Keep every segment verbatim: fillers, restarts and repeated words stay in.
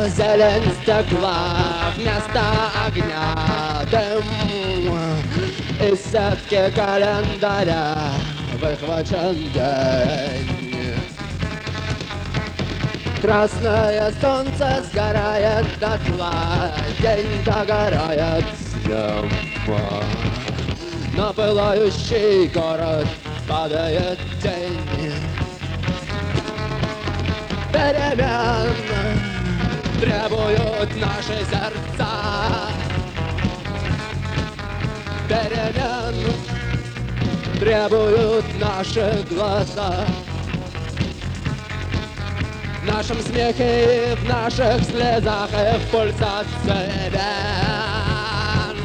Зелень стекла вместо огня, дым из сетки календаря выхвачен день. Красное солнце сгорает дотла, день догорает днем. На пылающий город падает тень. Перемен требуют наши сердца. Перемен требуют наши глаза. В нашем смехе и в наших слезах и в пульсации вен.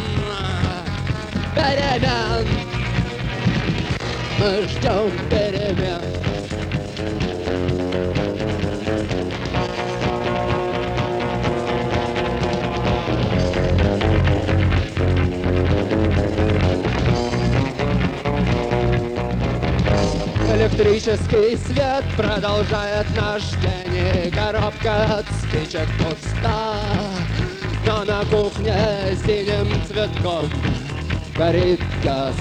Перемен. Мы ждем перемен. Электрический свет продолжает наш день, и коробка от спичек пуста. Но на кухне синим цветком горит газ.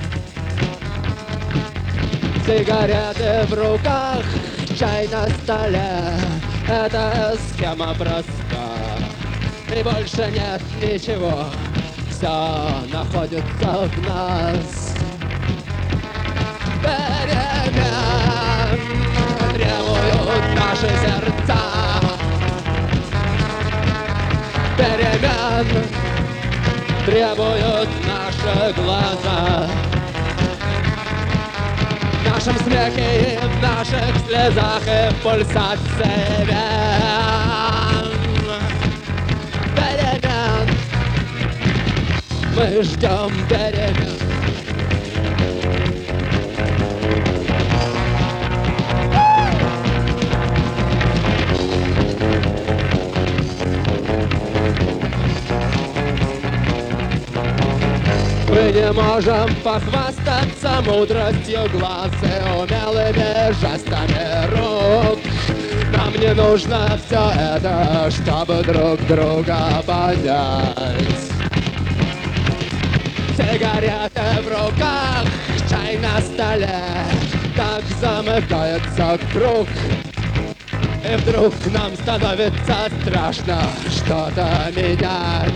Сигареты в руках, чай на столе. Эта схема проста, и больше нет ничего. Все находится в нас. Перемен требуют наши сердца. Перемен требуют наши глаза. В нашем смехе и в наших слезах и в пульсации вен. Перемен. Мы ждем перемен. Мы не можем похвастаться мудростью глаз и умелыми жестами рук. Нам не нужно все это, чтобы друг друга понять. Сигареты в руках, чай на столе, так замыкается круг. И вдруг нам становится страшно что-то менять.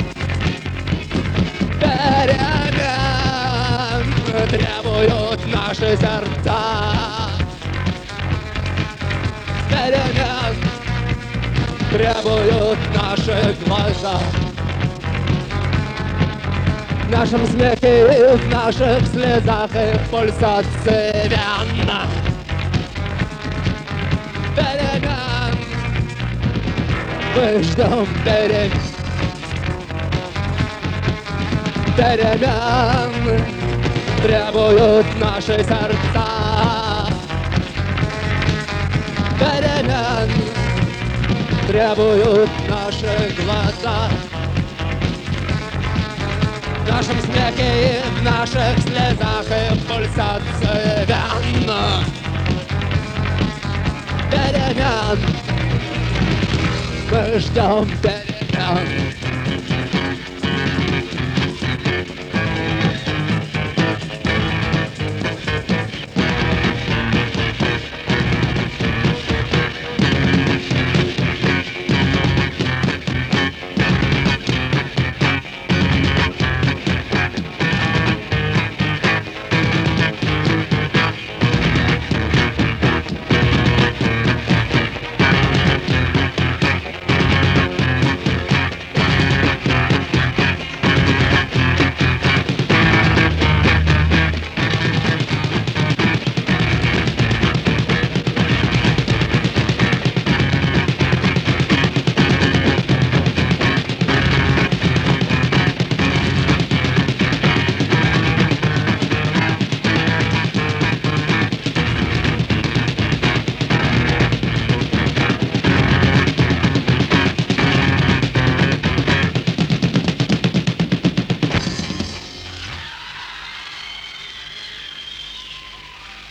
Перемен требуют наши сердца. Перемен требуют наши глаза. В нашем смехе и в наших слезах и в пульсации вен. Перемен. Мы ждем перемен. Перемен требуют наши сердца. Перемен требуют наши глаза. В нашем смехе и в наших слезах и в пульсации вен. Перемен. Мы ждем перемен.